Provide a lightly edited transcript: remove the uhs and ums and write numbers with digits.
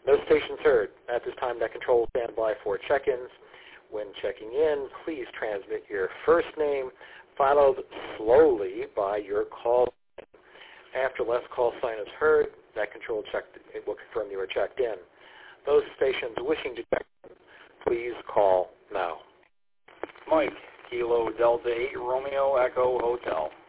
No stations heard. At this time, net control will stand by for check-ins. When checking in, please transmit your first name, followed slowly by your call sign. After last call sign is heard, net control it will confirm you are checked in. Those stations wishing to check in, please call now. Mike, Kilo Delta 8 Romeo Echo Hotel.